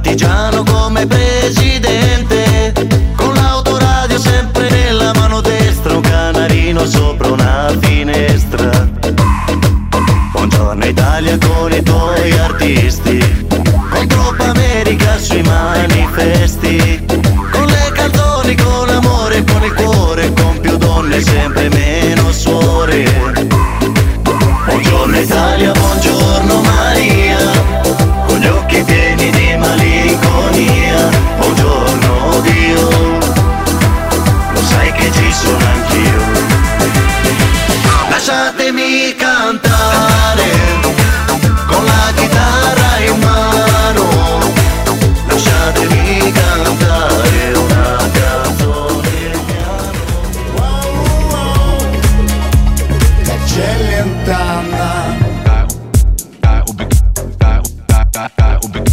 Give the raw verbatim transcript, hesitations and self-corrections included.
partigiano come presidente, con l'autoradio sempre nella mano destra, un canarino sopra una finestra. Buongiorno Italia con i tuoi artisti, con troppa America sui manifesti, con le canzoni, con l'amore, con il cuore, con più donne, sempre meno suore. Buongiorno Italia, buongiorno Maria, con gli occhi pieni di malinconia. Buongiorno Dio, lo sai che ci sono anch'io. Lasciatemi cantare con la chitarra in mano, lasciatemi cantare una canzone piano. Wow, wow, la Celentana.